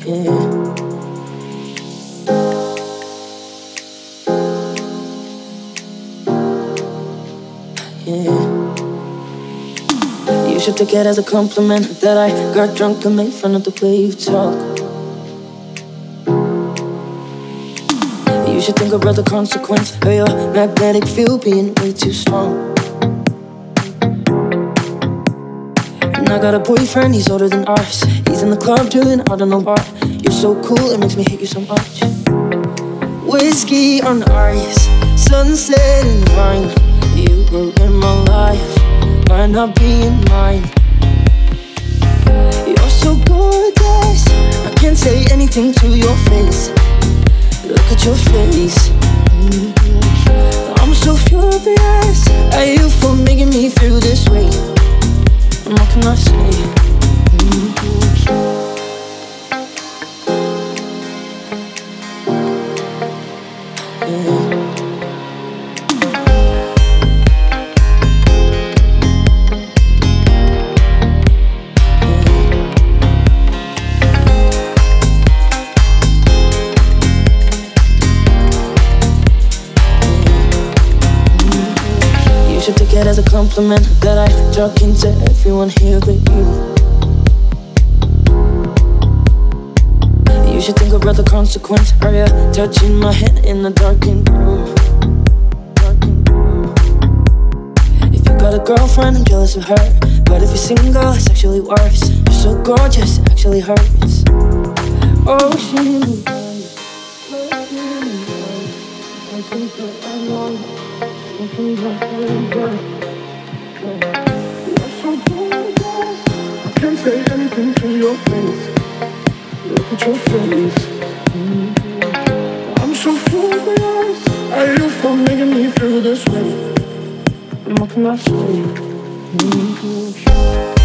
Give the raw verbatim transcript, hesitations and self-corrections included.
Yeah. Yeah. You should take it as a compliment that I got drunk and made fun of the way you talk. You should think about the consequence of your magnetic field being way too strong. And I got a boyfriend, he's older than ours. He's in the club doing I don't know what. You're so cool, it makes me hate you so much. Whiskey on ice, sunset and wine. You ruined my life by not being mine. You're so gorgeous, I can't say anything to your face. Look at your face. Mm-hmm. I'm so furious at you for making me feel this way. And what can I say? Mm-hmm. Yeah. You should take it as a compliment that I talk into everyone here but you. You should think about the consequence of you touching my head in the darkened room. Darkened room. If you got a girlfriend, I'm jealous of her. But if you're single, it's actually worse. You're so gorgeous, it actually hurts. Oh, she I think that I know. You're so gorgeous, I can't say anything to your face. Look at your face. Mm-hmm. I'm so furious at you for making me feel this way. And what can I say? Mm-hmm.